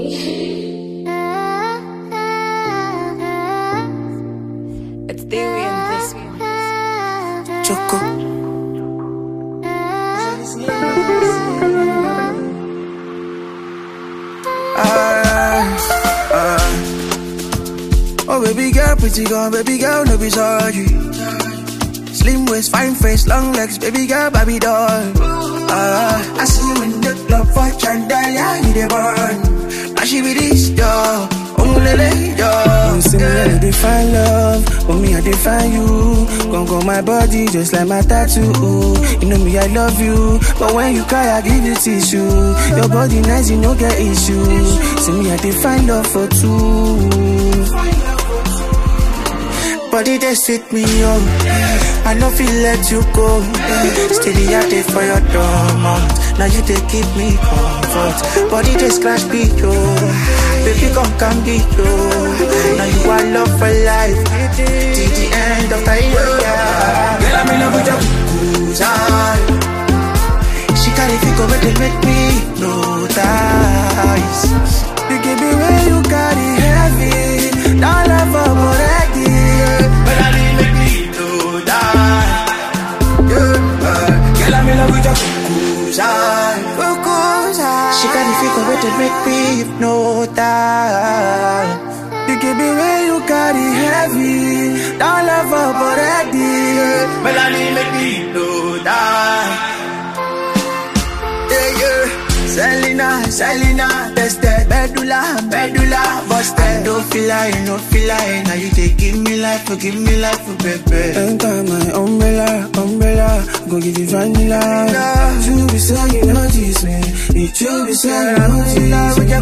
It's Theory and this one. Choco. Oh baby girl, pretty girl, baby girl, no be sorry. Slim waist, fine face, long legs, baby girl, Barbie doll. I see you in the club for Chandelier, you the burn. Now she be this, yo, lele, yo. You see me, I define love, but me, I define you. Gon' go my body just like my tattoo. You know me, I love you, but when you cry, I give you tissue. Your body nice, you no get issues. See me, I define love for two. Body they sweet me up, I no feel let you go. Steady out there for your dormant. Now you they give me comfort. Body they scratch me yo, baby come be yo. Now you are love for life, till the end of the year. Girl I'm in love with your cool. She carry figure but they make me notice. You give me where you carry heavy, don't love for already. But I didn't make me do that. Girl, I'm in love with your kukuza. She got the figure where to make me hypnotize. You give me where you carry heavy, don't love up already. But I didn't make me do that. Selena, tested, medulla, busted. I don't feel like, now you take give me life, baby. Enter my umbrella, go give you vanilla. You be saying, notice me, it you be saying, notice me.